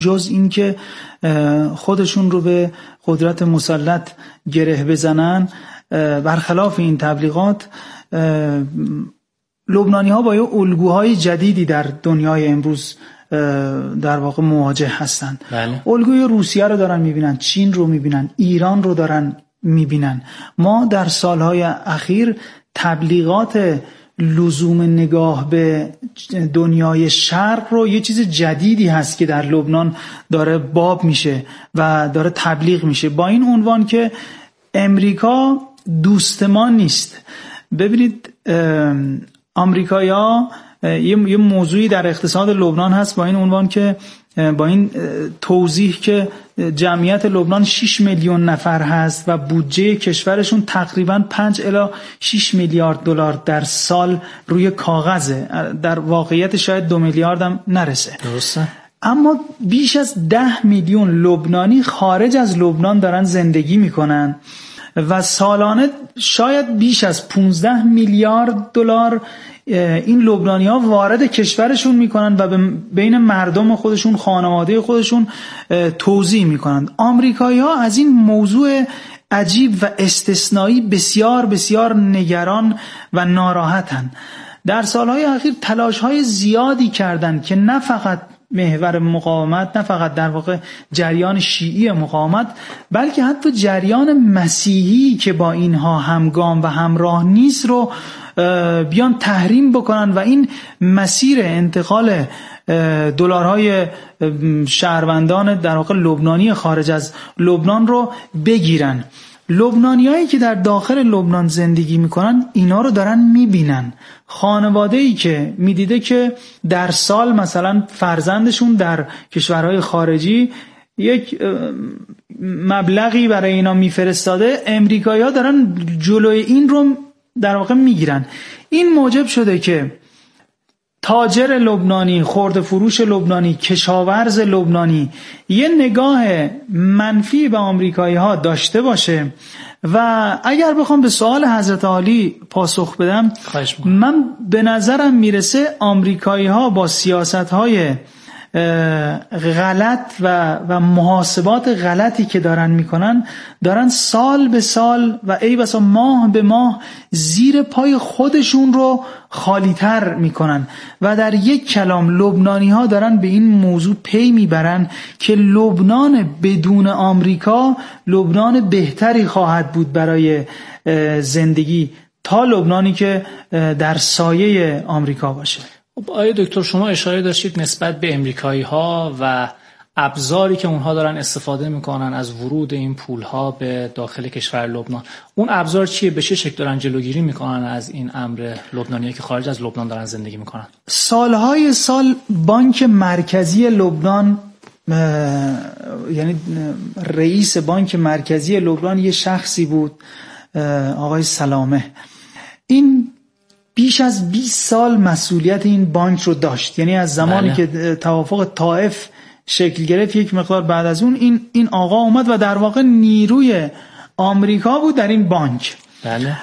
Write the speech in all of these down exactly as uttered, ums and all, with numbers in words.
جز این که خودشون رو به قدرت مسلط گره بزنن. برخلاف این تبلیغات لبنانی ها با یه الگوهای جدیدی در دنیای امروز در واقع مواجه هستن. بله. الگوی روسیه رو دارن میبینن، چین رو میبینن، ایران رو دارن میبینن. ما در سالهای اخیر تبلیغات لزوم نگاه به دنیای شرق رو یه چیز جدیدی هست که در لبنان داره باب میشه و داره تبلیغ میشه با این عنوان که امریکا دوست ما نیست. ببینید آمریکایی‌ها یه موضوعی در اقتصاد لبنان هست با این عنوان که با این توضیح که جمعیت لبنان شش میلیون نفر هست و بودجه کشورشون تقریباً پنج الی شش میلیارد دلار در سال روی کاغذه، در واقعیت شاید دو میلیارد هم نرسه. درسته. اما بیش از ده میلیون لبنانی خارج از لبنان دارن زندگی میکنن و سالانه شاید بیش از پانزده میلیارد دلار این لبنانی‌ها وارد کشورشون میکنن و بین مردم خودشون، خانواده خودشون توزیع میکنن. آمریکایی‌ها از این موضوع عجیب و استثنایی بسیار بسیار نگران و ناراحتن. در سالهای اخیر تلاش‌های زیادی کردند که نه فقط محور مقاومت، نه فقط در واقع جریان شیعی مقاومت، بلکه حتی جریان مسیحی که با اینها همگام و همراه نیست رو بیان تحریم بکنن و این مسیر انتقال دلارهای شهروندان در واقع لبنانی خارج از لبنان رو بگیرن. لبنانیایی که در داخل لبنان زندگی میکنن اینا رو دارن میبینن. خانواده‌ای که میدیده که در سال مثلا فرزندشون در کشورهای خارجی یک مبلغی برای اینا میفرستاده، امریکایی‌ها دارن جلوی این رو در واقع میگیرن. این موجب شده که تاجر لبنانی، خرده فروش لبنانی، کشاورز لبنانی یه نگاه منفی به آمریکایی ها داشته باشه و اگر بخوام به سوال حضرت عالی پاسخ بدم، من به نظرم میرسه آمریکایی ها با سیاست های غلط و و محاسبات غلطی که دارن میکنن، دارن سال به سال و ای بسا ماه به ماه زیر پای خودشون رو خالی‌تر میکنن و در یک کلام لبنانی ها دارن به این موضوع پی میبرن که لبنان بدون آمریکا لبنان بهتری خواهد بود برای زندگی تا لبنانی که در سایه آمریکا باشه. آیا دکتر شما اشاره داشتید نسبت به امریکایی ها و ابزاری که اونها دارن استفاده میکنن از ورود این پول ها به داخل کشور لبنان، اون ابزار چیه؟ به چه شکل دارن جلوگیری میکنن از این امر لبنانیایی که خارج از لبنان دارن زندگی میکنن؟ سالهای سال بانک مرکزی لبنان، یعنی رئیس بانک مرکزی لبنان یه شخصی بود، آقای سلامه. این بیش از بیست سال مسئولیت این بانک رو داشت، یعنی از زمانی بله. که توافق طائف شکل گرفت یک مقدار بعد از اون این این آقا اومد و در واقع نیروی آمریکا بود در این بانک. بله.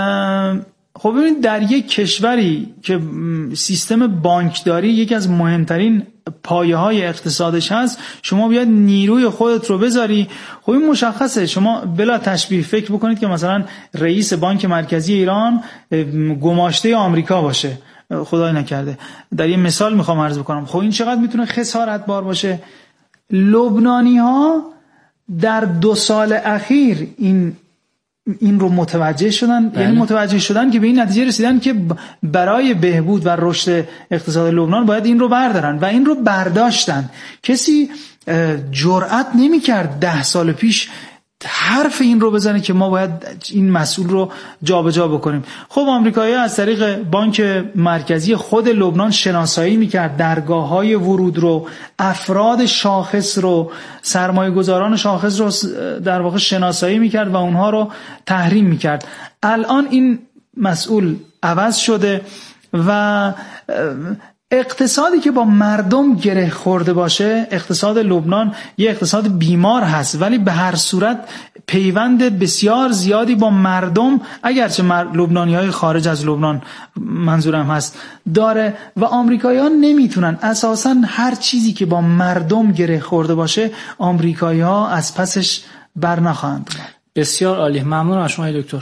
خب ببینید در یک کشوری که سیستم بانکداری یکی از مهمترین پایه‌های اقتصادش هست، شما باید نیروی خودت رو بذاری. خب این مشخصه، شما بلا تشبیه فکر بکنید که مثلا رئیس بانک مرکزی ایران گماشته آمریکا باشه، خدای نکرده، در یه مثال میخوام عرض بکنم. خب این چقدر میتونه خسارت بار باشه. لبنانی ها در دو سال اخیر این این رو متوجه شدن، بله. یعنی متوجه شدن که به این نتیجه رسیدن که برای بهبود و رشد اقتصاد لبنان باید این رو بردارن و این رو برداشتن. کسی جرأت نمی‌کرد ده سال پیش حرف این رو بزنه که ما باید این مسئول رو جابجا بکنیم. خب آمریکایی‌ها از طریق بانک مرکزی خود لبنان شناسایی میکرد درگاه‌های ورود رو، افراد شاخص رو، سرمایه‌گذاران شاخص رو در واقع شناسایی میکرد و اونها رو تحریم میکرد. الان این مسئول عوض شده و اقتصادی که با مردم گره خورده باشه، اقتصاد لبنان یه اقتصاد بیمار هست، ولی به هر صورت پیوند بسیار زیادی با مردم، اگرچه لبنانی‌های خارج از لبنان منظورم هست، داره و آمریکایی‌ها نمیتونن اساساً هر چیزی که با مردم گره خورده باشه آمریکایی‌ها از پسش بر نخواهند. بسیار عالی، ممنون از شما دکتر.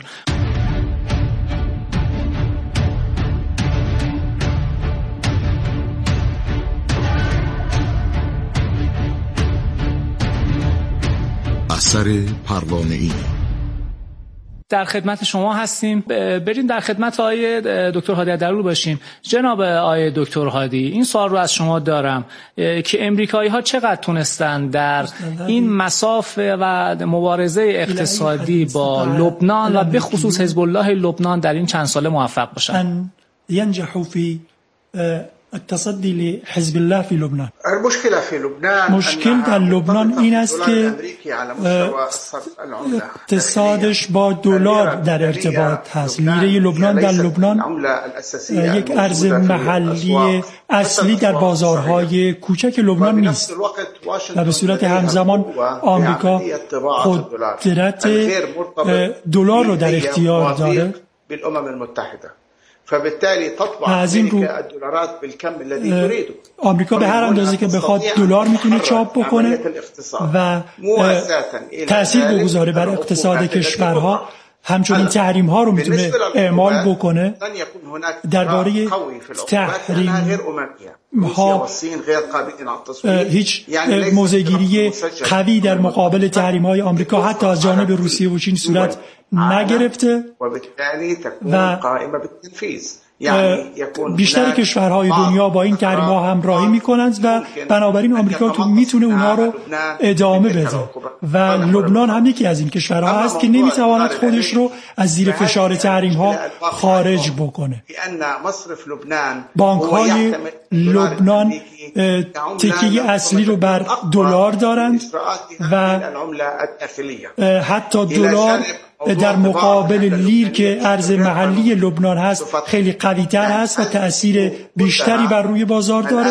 اثر پروانه‌ای. در خدمت شما هستیم. بریم در خدمت آقای دکتر هادی درول باشیم. جناب آقای دکتر هادی، این سوال رو از شما دارم که امریکایی ها چقدر تونستن در این مسافه و مبارزه اقتصادی با لبنان و به خصوص حزب الله لبنان در این چند ساله موفق باشن؟ ينجحوا في التصدي لحزب الله في لبنان. المشكلة في لبنان مشکل در لبنان این است که اقتصادش با دلار در ارتباط هست. لیره لبنان در لبنان یک ارز محلی اصلی در بازارهای کوچک لبنان نیست و به صورت همزمان آمریکا قدرت دلار رو در اختیار داره. فبالتالي تطبع امریکا الدولارات بالكم الذي تريده. آمریکا به هر اندازه که بخواد دلار میتونه چاپ بکنه و تأثیر بگذاره بر اقتصاد کشورها، همچنین تحریم ها رو میتونه اعمال بکنه. درباره تحریم ها هیچ موضع‌گیری قوی در مقابل تحریم های آمریکا حتی از جانب روسیه و چین صورت نگرفته و بیشتر کشورهای دنیا با این تحریم ها همراهی میکنند و بنابراین آمریکا تو میتونه اونها رو ادامه بده و لبنان هم یکی از این کشورها هست که نمیتواند خودش رو از زیر فشار تحریم ها خارج بکنه. بانک های لبنان تکیه اصلی رو بر دلار دارند و حتی دلار در مقابل لیر که ارز محلی لبنان هست خیلی قوی تر هست و تأثیر بیشتری بر روی بازار داره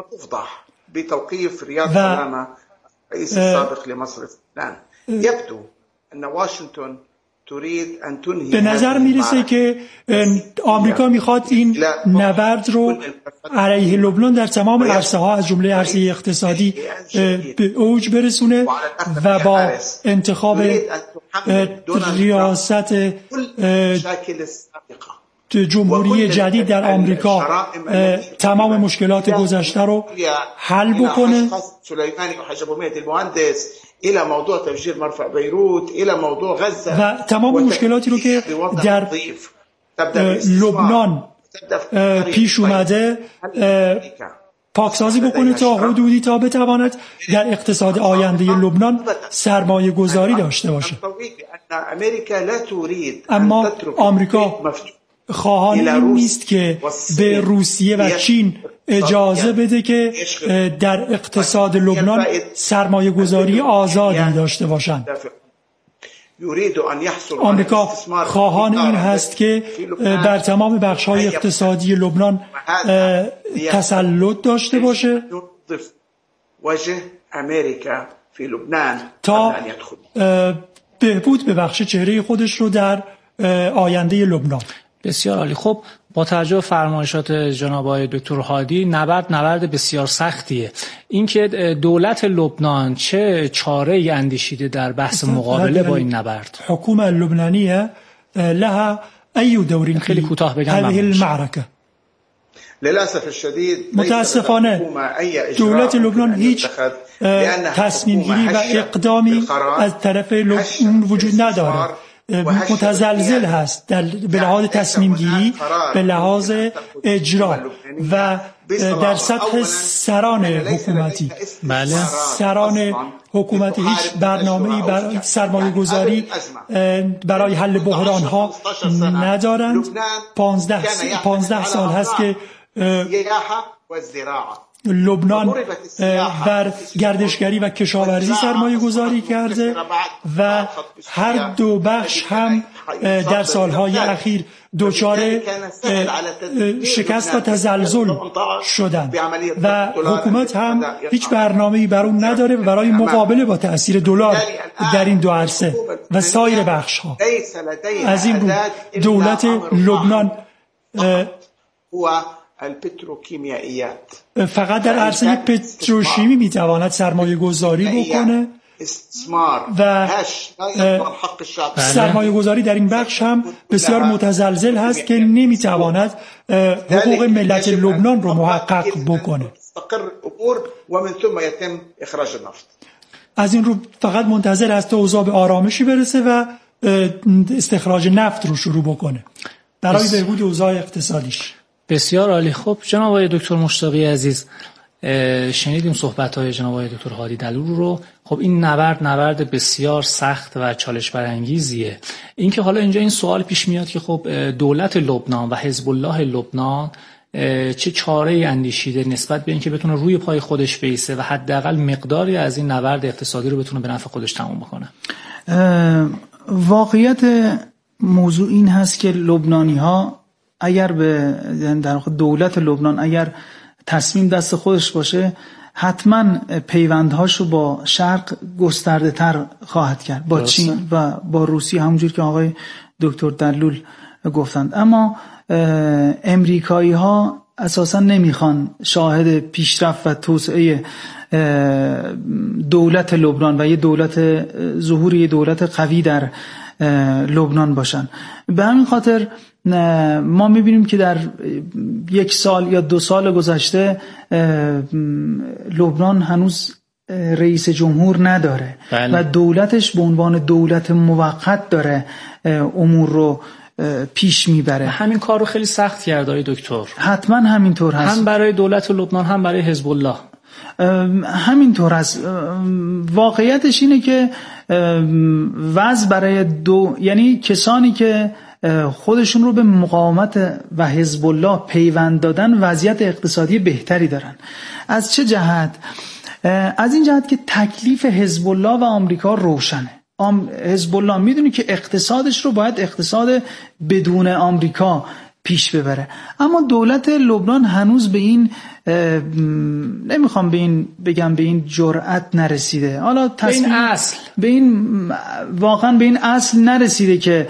و به نظر میرسه که آمریکا میخواد این نبرد رو علیه لبنان در تمام عرصه ها از جمله عرصه اقتصادی به اوج برسونه و با انتخاب ریاست جمهوری جدید در آمریکا تمام مشکلات گذشته رو حل بکنه. الى موضوع تفجير مرفأ بيروت الى موضوع غزه و تمام مشکلاتی رو که در لبنان پیش اومده پاکسازی بکنه تا حدودی تا بتواند در اقتصاد آینده لبنان سرمایه گذاری داشته باشه. اما آمریکا خواهان این نیست که به روسیه و چین اجازه بده که در اقتصاد لبنان سرمایه گذاری آزادی داشته باشند. آمریکا خواهان این هست که بر تمام بخش‌های اقتصادی لبنان تسلط داشته باشه تا بهبود ببخشه چهره خودش رو در آینده لبنان. بسیار عالی. خب با توجه به فرمایشات جناب آقای دکتر هادی، نبرد نبرد بسیار سختیه. اینکه دولت لبنان چه چاره‌ای اندیشیده در بحث مقابله با این نبرد؟ حکومت لبنانیه لها ای دور خیلی کوتاه بگم هذه المعركه. للاسف الشدید متاسفانه دولت لبنان هیچ تصمیم گیری و اقدامی از طرف لبنان وجود نداره. متزلزل هست در به لحاظ تصمیم گیری، به لحاظ اجرا و در سطح سران حکومتی. بله. سران حکومتی هیچ برنامه‌ای برای سرمایه گذاری برای حل بحران ها ندارند. پانزده, پانزده سال هست که لبنان بر گردشگری و کشاورزی سرمایه گذاری کرده و هر دو بخش هم در سالهای اخیر دچار شکست و تزلزل شدند و حکومت هم هیچ برنامه‌ای بر اون نداره برای مقابله با تأثیر دلار در این دو عرصه و سایر بخش‌ها. از این رو دولت لبنان فقط در عرصه پتروشیمی میتواند سرمایه گذاری بکنه و سرمایه گذاری در این بخش هم بسیار متزلزل هست که نمیتواند حقوق ملت لبنان رو محقق بکنه. از این رو فقط منتظر است تا اوضاع به آرامشی برسه و استخراج نفت رو شروع بکنه برای بهبود اوضاع اقتصادیش. بسیار عالی. خب جناب آقای دکتر مشتاقی عزیز، شنیدیم صحبت‌های جناب آقای دکتر هادی دلول رو. خب این نبرد نبرد بسیار سخت و چالش برانگیزیه. اینکه حالا اینجا این سوال پیش میاد که خب دولت لبنان و حزب الله لبنان چه چاره‌ای اندیشیده نسبت به اینکه بتونه روی پای خودش بیسته و حداقل مقداری از این نبرد اقتصادی رو بتونه به نفع خودش تموم بکنه. واقعیت موضوع این هست که لبنانی‌ها اگر به در واقع دولت لبنان اگر تصمیم دست خودش باشه حتما پیوندهاشو با شرق گسترده تر خواهد کرد، با چین و با روسیه، همونجور که آقای دکتر دلول گفتند. اما امریکایی ها اساسا نمیخوان شاهد پیشرفت و توسعه دولت لبنان و یه دولت ظهور یه دولت قوی در لبنان باشن. به همین خاطر ما میبینیم که در یک سال یا دو سال گذشته لبنان هنوز رئیس جمهور نداره. بله. و دولتش به عنوان دولت موقت داره امور رو پیش میبره. همین کار رو خیلی سخت کرده آقای دکتر. حتما همینطور هست، هم برای دولت لبنان هم برای حزب الله همینطور است. واقعیتش اینه که وضع برای دو یعنی کسانی که خودشون رو به مقاومت و حزب الله پیوند دادن وضعیت اقتصادی بهتری دارن. از چه جهت؟ از این جهت که تکلیف حزب الله و آمریکا روشنه. حزب الله میدونی که اقتصادش رو باید اقتصاد بدون آمریکا پیش ببره، اما دولت لبنان هنوز به این نمیخوام به این بگم به این جرأت نرسیده. حالا به این اصل به این واقعا به این اصل نرسیده که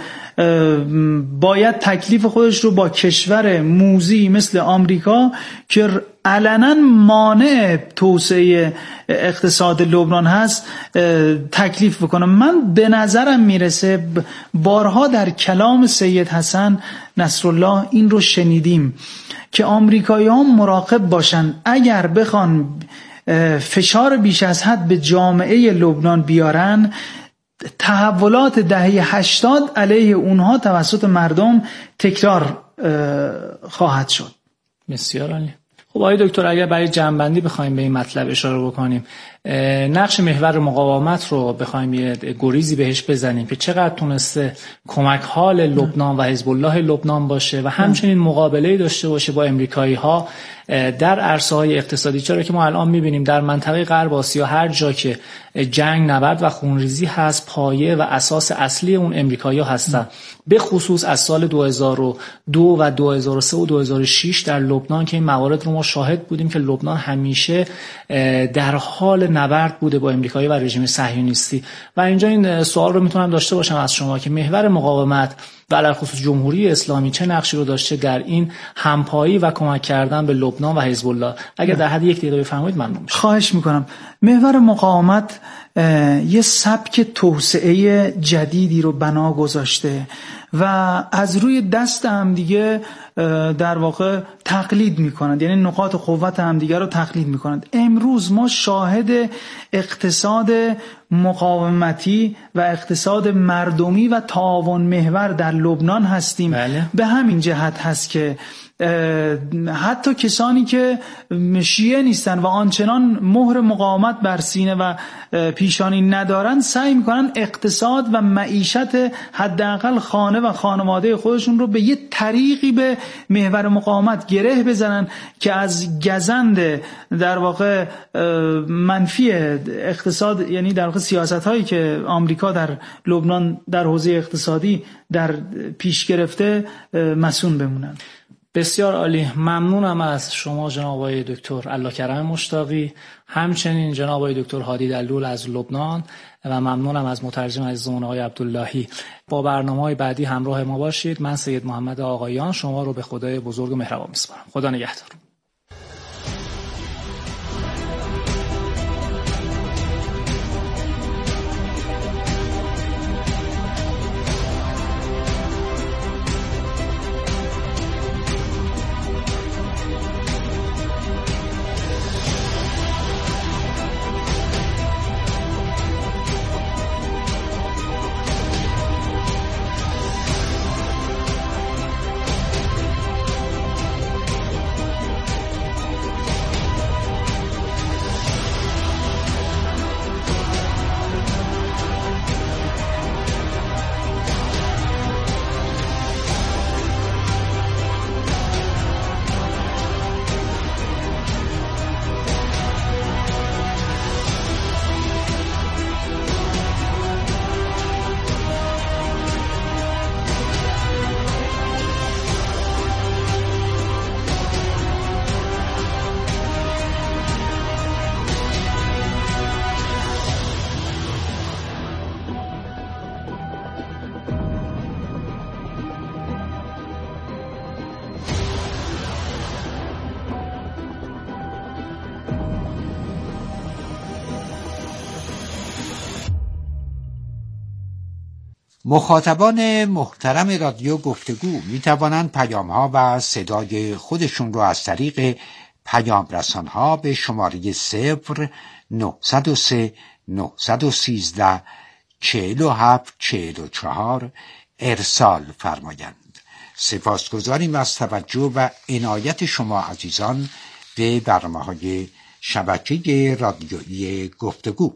باید تکلیف خودش رو با کشور موذی مثل آمریکا که علنا مانع توسعه اقتصاد لبنان هست تکلیف بکنه. من به نظرم میرسه بارها در کلام سید حسن نصرالله این رو شنیدیم که آمریکایی‌ها مراقب باشن اگر بخوان فشار بیش از حد به جامعه لبنان بیارن، تحولات دهه هشتاد علیه اونها توسط مردم تکرار خواهد شد. بسیار عالی. خب آقای دکتر، اگر برای جمع‌بندی بخوایم به این مطلب اشاره بکنیم، نقش محور مقاومت رو بخوایم یه گریزی بهش بزنیم که چقدر تونسته کمک حال لبنان و حزب الله لبنان باشه و همچنین مقابله‌ای داشته باشه با امریکایی‌ها در عرصه‌های اقتصادی، چرا که ما الان می‌بینیم در منطقه غرب آسیا هر جا که جنگ، نبرد و خونریزی هست، پایه و اساس اصلی اون امریکایی‌ها هستن. به خصوص از سال دو هزار و دو و دو هزار و سه و دو هزار و شش در لبنان که این موارد رو ما شاهد بودیم که لبنان همیشه در حال نبرد بوده با امریکایی و رژیم صهیونیستی. و اینجا این سوال رو میتونم داشته باشم از شما که محور مقاومت و علاوه خصوص جمهوری اسلامی چه نقشی رو داشته در این همپایی و کمک کردن به لبنان و حزب الله؟ اگر در حد یک دقیقه بفرمایید ممنون میشم. خواهش میکنم. محور مقاومت یه سبک توسعه جدیدی رو بنا گذاشته و از روی دست هم دیگه در واقع تقلید میکنند، یعنی نقاط قوت هم دیگه رو تقلید میکنند. امروز ما شاهد اقتصاد مقاومتی و اقتصاد مردمی و تعاون محور در لبنان هستیم. بله. به همین جهت هست که حتی کسانی که شیعه نیستن و آنچنان مهر مقاومت بر سینه و پیشانی ندارن سعی میکنن اقتصاد و معیشت حداقل خانه خانه و خانواده خودشون رو به یه طریقی به محور مقاومت گره بزنن که از گزند در واقع منفی اقتصاد، یعنی در واقع سیاست‌هایی که آمریکا در لبنان در حوزه اقتصادی در پیش گرفته مسئول بمونن. بسیار عالی، ممنونم از شما جناب آقای دکتر الله‌کرم مشتاقی، همچنین جناب آقای دکتر هادی دلول از لبنان و ممنونم از مترجم عزیزمون آقای عبداللهی. با برنامه‌های بعدی همراه ما باشید. من سید محمد آقایان شما رو به خدای بزرگ و مهربان می‌سپارم. خدا نگهدار. مخاطبان محترم رادیو گفتگو می توانند پیام ها و صدای خودشون رو از طریق پیام رسان ها به شماره صفر نهصد و سه نهصد و سیزده چهل و هفت چهل و چهار ارسال فرمایند. سپاسگزاریم از توجه و عنایت شما عزیزان به برنامه های شبکه رادیویی گفتگو.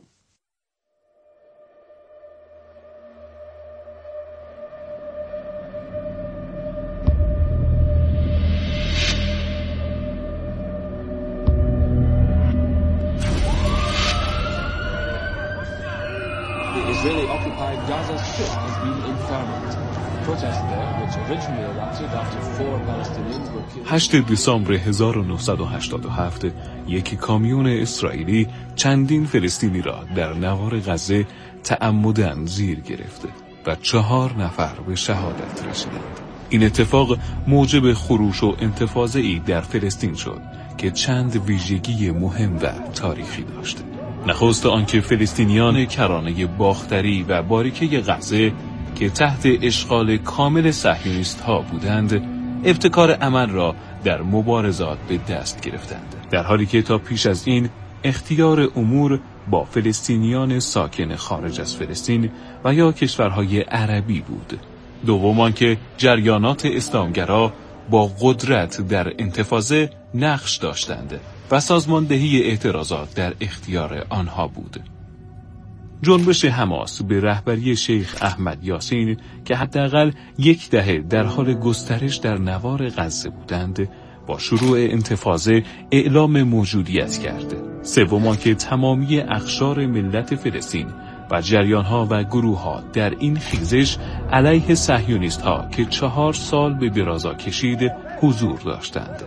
Israeli-occupied Gaza Strip has been impermanent. Protests there, which originally erupted after four Palestinians were killed. هشتم دسامبر هزار و نهصد و هشتاد و هفت یک کامیون اسرائیلی چندین فلسطینی را در نوار غزه تعمداً زیر گرفته و چهار نفر به شهادت رسیدند. این اتفاق موجب خروش و انتفاضه‌ای در فلسطین شد که چند ویژگی مهم و تاریخی داشت. نخست آنکه فلسطینیان کرانه باختری و باریکه غزه که تحت اشغال کامل صهیونیست ها بودند، ابتکار عمل را در مبارزات به دست گرفتند، در حالی که تا پیش از این اختیار امور با فلسطینیان ساکن خارج از فلسطین و یا کشورهای عربی بود. دوم آنکه جریانات اسلامگرا با قدرت در انتفاضه نقش داشتند و سازماندهی اعتراضات در اختیار آنها بود. جنبش حماس به رهبری شیخ احمد یاسین که حداقل یک دهه در حال گسترش در نوار غزه بودند، با شروع انتفاضه اعلام موجودیت کرد. سوم که تمامی اقشار ملت فلسطین و جریانها و گروهها در این خیزش علیه صهیونیست‌ها که چهار سال به درازا کشید حضور داشتند.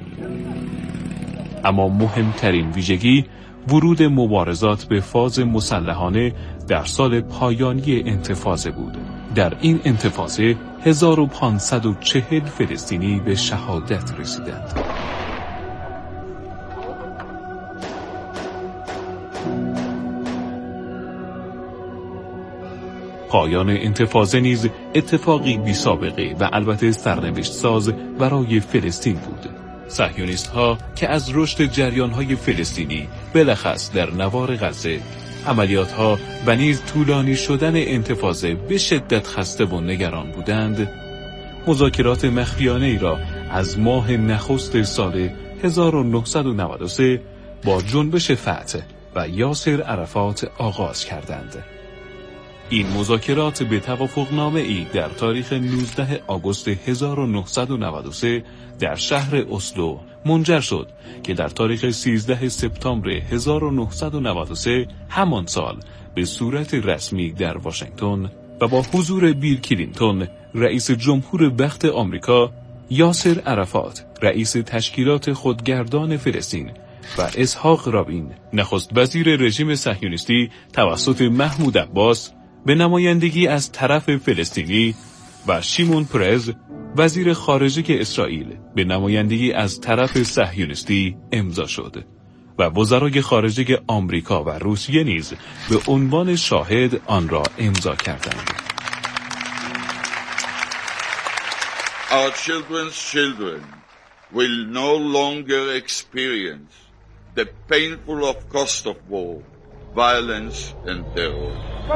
اما مهمترین ویژگی ورود مبارزات به فاز مسلحانه در سال پایانی انتفاضه بود. در این انتفاضه هزار و پانصد و چهل فلسطینی به شهادت رسیدند. پایان انتفاضه نیز اتفاقی بی سابقه و البته سرنوشت ساز برای فلسطین بود. صهیونیست ها که از رشد جریان های فلسطینی بلخص در نوار غزه، عملیات ها و نیز طولانی شدن انتفاضه به شدت خسته و نگران بودند، مذاکرات مخفیانه ای را از ماه نخست سال هزار و نهصد و نود و سه با جنبش فتح و یاسر عرفات آغاز کردند. این مذاکرات به توافقنامه ای در تاریخ نوزدهم آگوست هزار و نهصد و نود و سه در شهر اسلو منجر شد که در تاریخ سیزدهم سپتامبر هزار و نهصد و نود و سه همان سال به صورت رسمی در واشنگتن و با حضور بیل کلینتون رئیس جمهور وقت آمریکا، یاسر عرفات رئیس تشکیلات خودگردان فلسطین و اسحاق رابین نخست وزیر رژیم صهیونیستی توسط محمود عباس به نمایندگی از طرف فلسطینی و شیمون پرز وزیر خارجه اسرائیل به نمایندگی از طرف صهیونیستی امضا شد و وزرای خارجه آمریکا و روسیه نیز به عنوان شاهد آن را امضا کردند. Our children's children will no longer experience the painful of cost of war, violence and terror.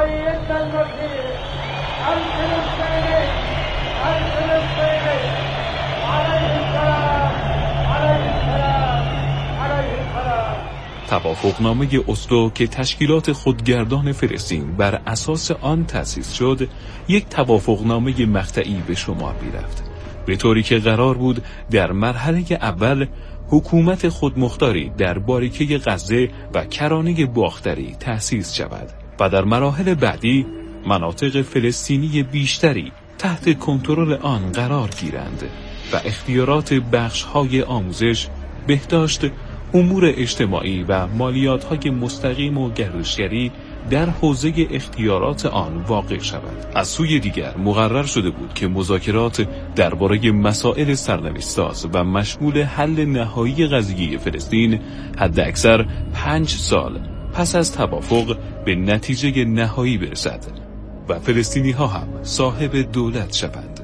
توافقنامه اسلو که تشکیلات خودگردان فلسطین بر اساس آن تأسیس شد، یک توافقنامه مقطعی به شمار می‌رفت، به طوری که قرار بود در مرحله اول حکومت خودمختاری در باریکه غزه و کرانه باختری تأسیس شود و در مراحل بعدی مناطق فلسطینی بیشتری تحت کنترل آن قرار گیرند و اختیارات بخش‌های آموزش، بهداشت، امور اجتماعی و مالیات‌های مستقیم و گردشگری در حوزه اختیارات آن واقع شود. از سوی دیگر مقرر شده بود که مذاکرات درباره مسائل سرنوشت‌ساز و مشمول حل نهایی قضیه فلسطین حداکثر پنج سال پس از توافق به نتیجه نهایی برسد و فلسطینی‌ها هم صاحب دولت شوند.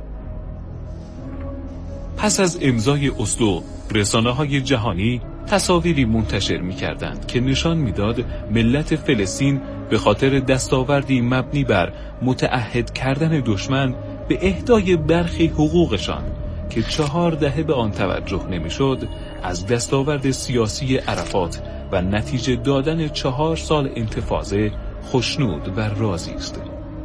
پس از امضای اسلو، رسانه‌های جهانی تصاویری منتشر می‌کردند که نشان می‌داد ملت فلسطین به خاطر دستاوردی مبنی بر متعهد کردن دشمن به اهدای برخی حقوقشان که چهار دهه به آن توجه نمی‌شد، از دستاورد سیاسی عرفات و نتیجه دادن چهار سال انتفاضه خوشنود و راضی است.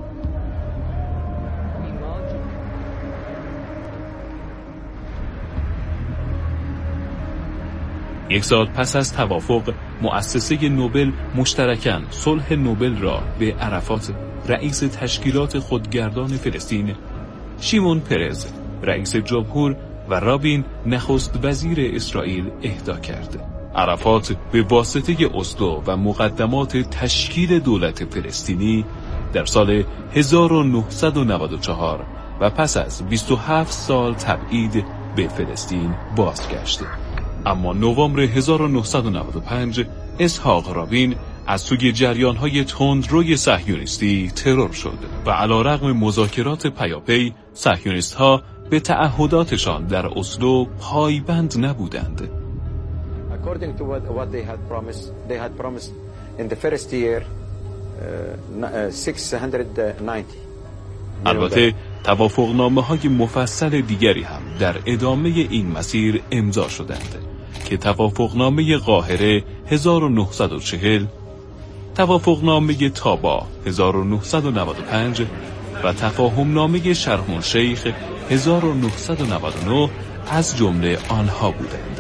یک سال پس از توافق، مؤسسه نوبل مشترکاً صلح نوبل را به عرفات رئیس تشکیلات خودگردان فلسطین، شیمون پرز رئیس جمهور و رابین نخست وزیر اسرائیل اهدا کرد. عرفات به واسطه اسلو و مقدمات تشکیل دولت فلسطینی در سال هزار و نهصد و نود و چهار و پس از بیست و هفت سال تبعید به فلسطین بازگشت. اما نوامبر هزار و نهصد و نود و پنج اسحاق رابین از سوی جریان‌های تندروی صهیونیستی ترور شد و علیرغم مذاکرات پیاپی، صهیونیست‌ها به تعهداتشان در اسلو پایبند نبودند. According to what, what they had promised, they had promised in the first year uh, six hundred ninety. البته توافقنامه‌های مفصل دیگری هم در ادامه این مسیر امضا شدند که توافقنامه قاهره هزار و نهصد و چهل، توافقنامه طابا هزار و نهصد و نود و پنج و تفاهمنامه شرم الشیخ هزار و نهصد و نود و نه از جمله آنها بودند.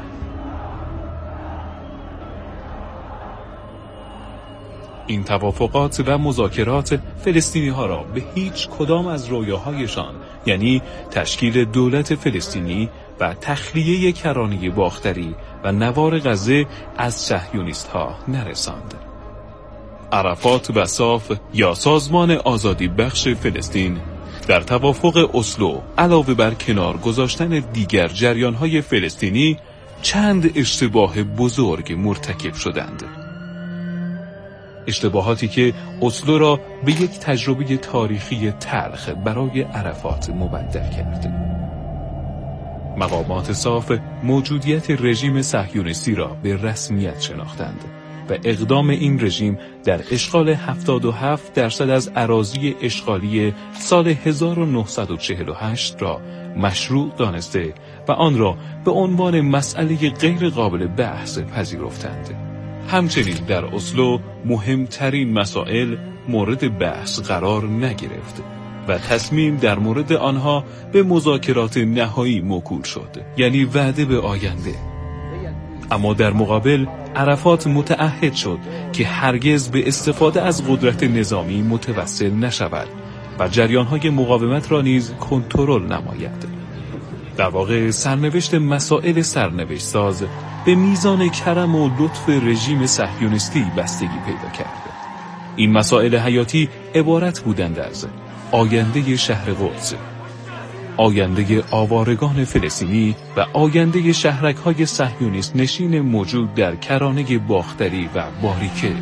این توافقات و مذاکرات فلسطینی ها را به هیچ کدام از رویاهایشان، یعنی تشکیل دولت فلسطینی و تخلیه کرانه باختری و نوار غزه از صهیونیست ها نرساند. عرفات و صاف یا سازمان آزادی بخش فلسطین در توافق اسلو علاوه بر کنار گذاشتن دیگر جریان‌های فلسطینی چند اشتباه بزرگ مرتکب شدند. اشتباهاتی که اسلو را به یک تجربه تاریخی تلخ برای عرفات مبدل کرد. مقامات صاف موجودیت رژیم صهیونیستی را به رسمیت شناختند و اقدام این رژیم در اشغال هفتاد و هفت درصد از اراضی اشغالی سال هزار و نهصد و چهل و هشت را مشروع دانسته و آن را به عنوان مسئله غیر قابل بحث پذیرفتند. همچنین در اسلو مهمترین مسائل مورد بحث قرار نگرفت و تصمیم در مورد آنها به مذاکرات نهایی موکول شد، یعنی وعده به آینده. اما در مقابل عرفات متعهد شد که هرگز به استفاده از قدرت نظامی متوسل نشود و جریان‌های مقاومت را نیز کنترل نماید. در واقع سرنوشت مسائل سرنوشت ساز به میزان کرم و لطف رژیم صهیونیستی بستگی پیدا کرد. این مسائل حیاتی عبارت بودند از آینده شهر قدس، آینده آوارگان فلسطینی و آینده شهرک‌های صهیونیست نشین موجود در کرانه باختری و باریکه.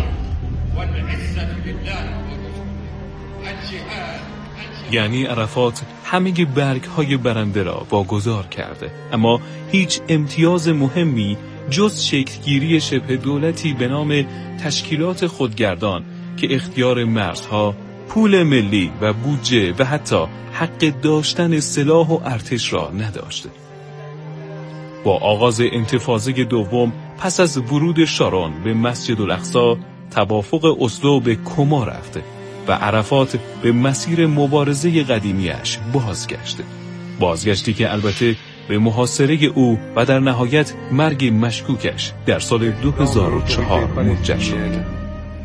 یعنی عرفات همه برگ‌های برنده را واگذار کرده، اما هیچ امتیاز مهمی جز شکلگیری شبه دولتی به نام تشکیلات خودگردان که اختیار مرزها، پول ملی و بودجه و حتی حق داشتن سلاح و ارتش را نداشت. با آغاز انتفاضه دوم پس از ورود شارون به مسجد الاقصی، توافق اسلو به کما رفت و عرفات به مسیر مبارزه قدیمیش بازگشت. بازگشتی که البته به محاصره او و در نهایت مرگ مشکوکش در سال دو هزار و چهار منجر شد.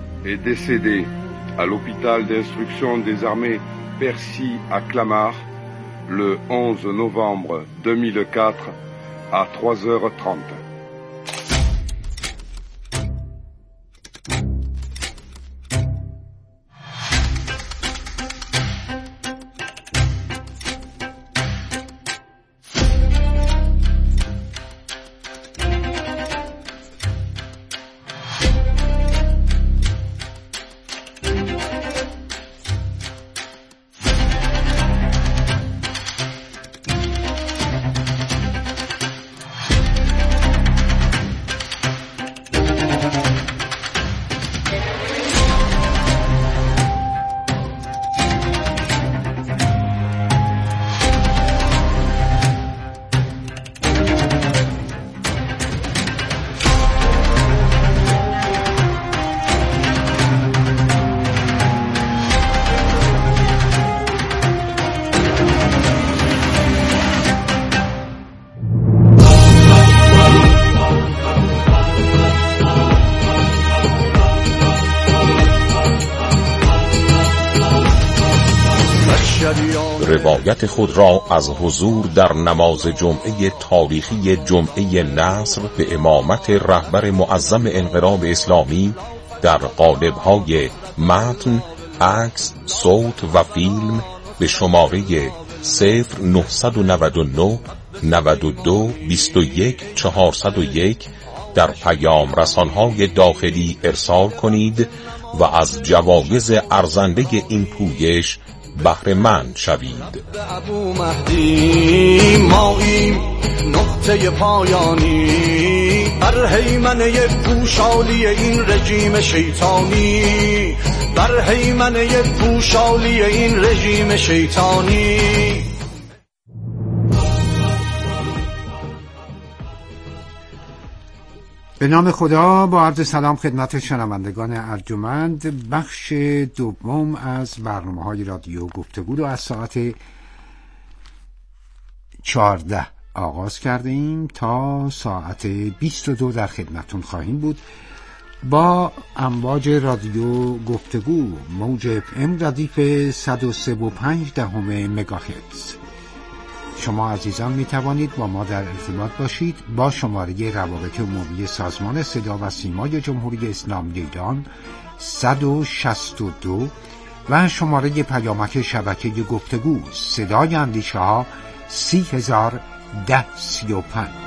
à l'hôpital d'instruction des armées Percy à Clamart le onze novembre deux mille quatre à trois heures trente. روایت خود را از حضور در نماز جمعه تاریخی جمعه نصر به امامت رهبر معظم انقلاب اسلامی در قالب‌های متن، عکس، صوت و فیلم به شماره صفر نهصد و نود و نه نود و دو بیست و یک چهارصد و یک در پیام رسانهای داخلی ارسال کنید و از جوایز ارزنده این پویش بهره مند شوید. ابو مهدی ماییم نقطه پایانی بر هیمنه پوشالی این رژیم شیطانی، بر هیمنه پوشالی این رژیم شیطانی. به نام خدا، با عرض سلام خدمت شنوندگان ارجمند. بخش دوم از برنامه‌های رادیو گفتگو رو از ساعت چهارده آغاز کرده ایم تا ساعت بیست و دو در خدمتون خواهیم بود با امواج رادیو گفتگو موج اف ام ردیف صد و سه و پنج دهم مگاهرتز. شما عزیزان می توانید با ما در ارتباط باشید با شماره روابط عمومی سازمان صدا و سیمای جمهوری اسلامی ایران صد و شصت و دو و شماره پیامک شبکه گفتگو صدای اندیشه ها سی هزار ده سی و پنج.